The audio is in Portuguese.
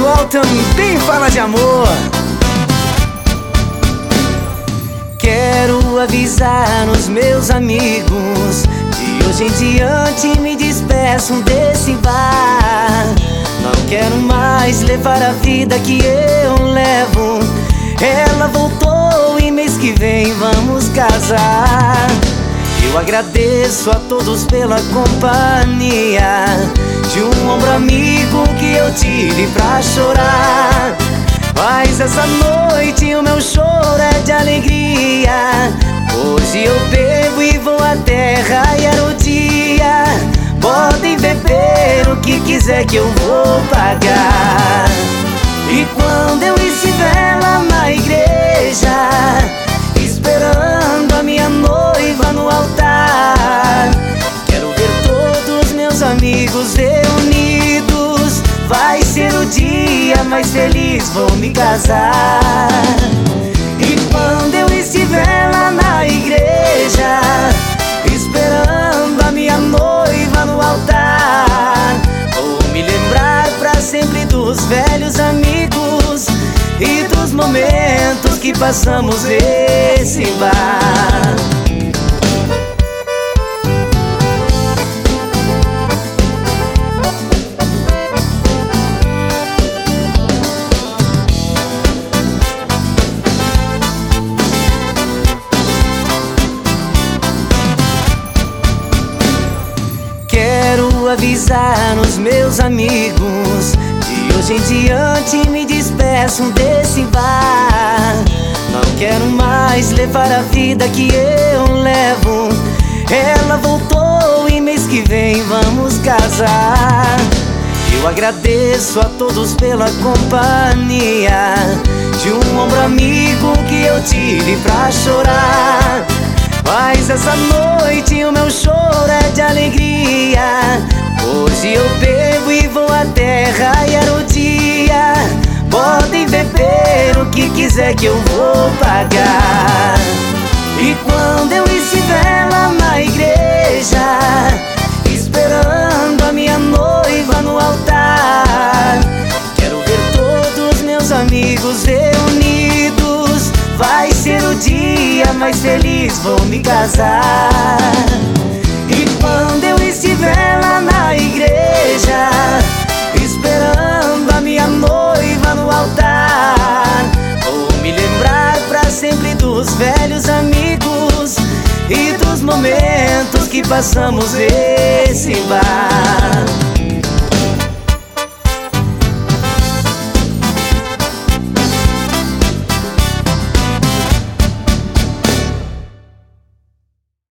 atual também fala de amor. Quero avisar os meus amigos, de hoje em diante me despeço desse bar. Não quero mais levar a vida que eu levo. Ela voltou e mês que vem vamos casar. Eu agradeço a todos pela companhia de um ombro amigo que eu tive pra chorar. Mas essa noite o meu choro é de alegria. Hoje eu bebo e vou até raiar o dia. Podem beber o que quiser que eu vou pagar. E quando eu estiver lá na igreja, esperando a minha noiva no altar, quero ver todos meus amigos reunidos. Vai ser o dia mais feliz, vou me casar. E quando eu estiver lá na igreja, esperando a minha noiva no altar, vou me lembrar pra sempre dos velhos amigos e dos momentos que passamos nesse bar. Quero avisar os meus amigos, de hoje em diante me despeço desse bar. Não quero mais levar a vida que eu levo. Ela voltou e mês que vem vamos casar. Eu agradeço a todos pela companhia de um ombro amigo que eu tive pra chorar. Mas essa noite o meu choro é de alegria. Hoje eu bebo e vou até raiar o dia. Podem beber o que quiser que eu vou pagar. E quando eu estiver lá na igreja, esperando a minha noiva no altar, quero ver todos meus amigos reunidos. Vai ser o dia mais feliz, vou me casar. E quando eu estiver lá na igreja, esperando a minha noiva no altar, vou me lembrar pra sempre dos velhos amigos e dos momentos que passamos nesse bar.